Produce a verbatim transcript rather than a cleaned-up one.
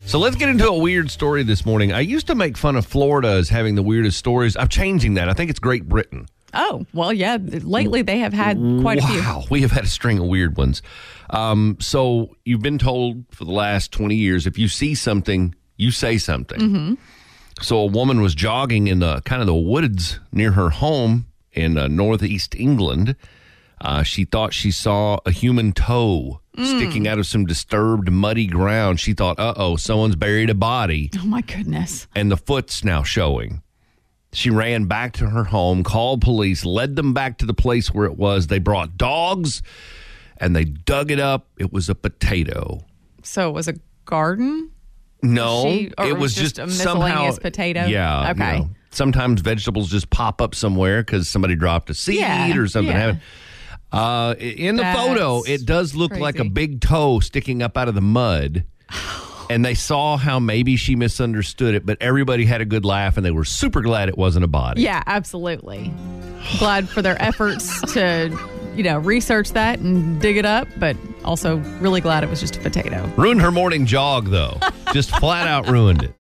So let's get into a weird story this morning. I used to make fun of Florida as having the weirdest stories. I'm changing that. I think it's Great Britain. Oh, well, yeah. Lately, they have had quite wow. a few. Wow, we have had a string of weird ones. Um, so you've been told for the last twenty years, if you see something, you say something. Mm-hmm. So a woman was jogging in the kind of the woods near her home in uh, northeast England. Uh, she thought she saw a human toe mm. sticking out of some disturbed, muddy ground. She thought, uh-oh, someone's buried a body. Oh, my goodness. And the foot's now showing. She ran back to her home, called police, led them back to the place where it was. They brought dogs, and they dug it up. It was a potato. So it was a garden? No, she, or it was was just, just a miscellaneous somehow, potato? Yeah. Okay. You know, sometimes vegetables just pop up somewhere because somebody dropped a seed yeah, or something. Yeah. Uh, in the That's photo, it does look crazy. like a big toe sticking up out of the mud. And they saw how maybe she misunderstood it, but everybody had a good laugh, and they were super glad it wasn't a body. Yeah, absolutely. Glad for their efforts to, you know, research that and dig it up, but also really glad it was just a potato. Ruined her morning jog, though. Just flat out ruined it.